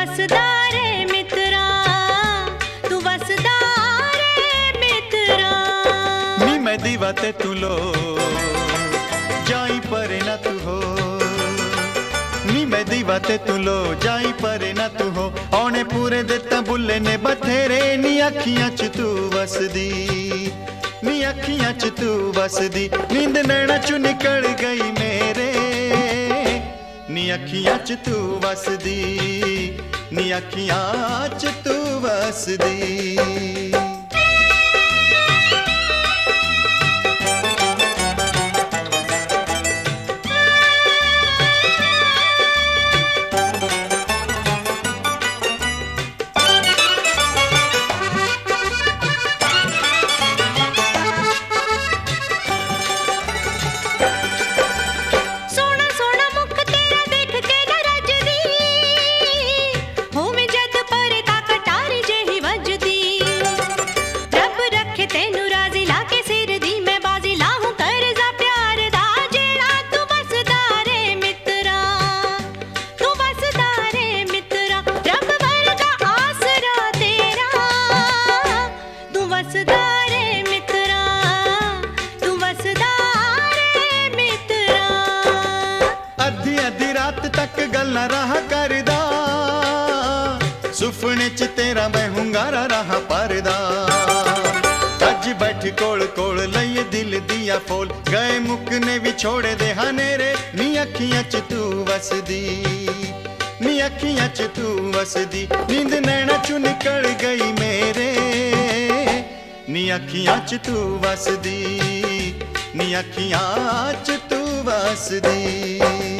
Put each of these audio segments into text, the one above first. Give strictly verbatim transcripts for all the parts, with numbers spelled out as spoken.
वसदा रे मित्रा, तू वसदा रे मित्रा। नी मैं दीवा ते तू लो जाई परे ना तू हो, नी मैं दीवा ते तू लो जाई परे ना तू हो। औने पूरे दिता बुल्ले ने बथेरे, नी अखियां च तू वसदी, नी अखियां च तू वसदी। नींद नैना चू निकल गई मेरे, नी अखियां च तू वसदी, नी अखियां च तू वसदी। अद्धी अद्धी रात तक गल्ला रहा करदा, सुपने च तेरा मैं हुंगारा रहा परदा। अज बैठ कोल कोल लइए दिल दिया फोल, गए मुकने भी छोड़े दे हनेरे। नी अखियां च तू वसदी, नी अखियां च तू वसदी। नींद नैना चू निकल गई मेरे, नी अखियां च तू वसदी, नी अखियां च तू वसदी।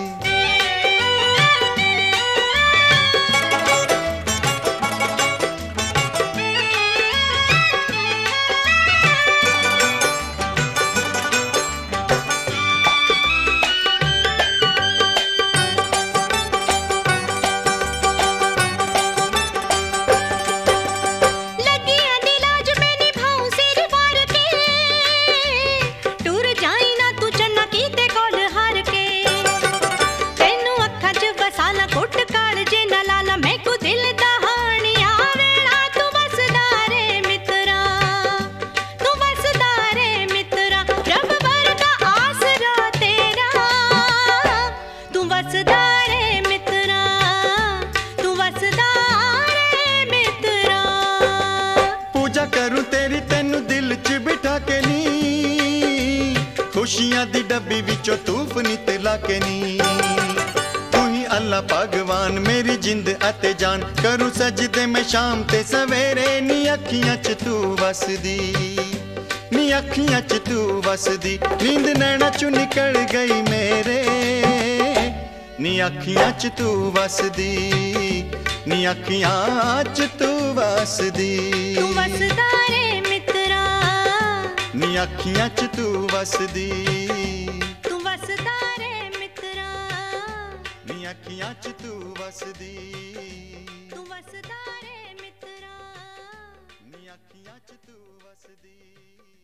करूं तेरी तेनू दिल च बिठा के नी, खुशियां दी डब्बी विचों तूफ नी ते लाके नी। तू ही अल्लाह भगवान मेरी जिंद अते जान, करूं सजदे मैं शाम ते सवेरे। नी अखियां च तू वसदी, नी अखियां च तू वसदी। नींद नैना चू निकल गई मेरे, नी अखियां च तू वसदी, नी अखियां च तू वसदी। तू वसदा रे मित्रा, नी अखियां च तू वसदी, तू वसदा रे मित्रा, नी अखियां च तू वसदी, तू वसदा रे मित्रा, नी अखियां च तू वसदी।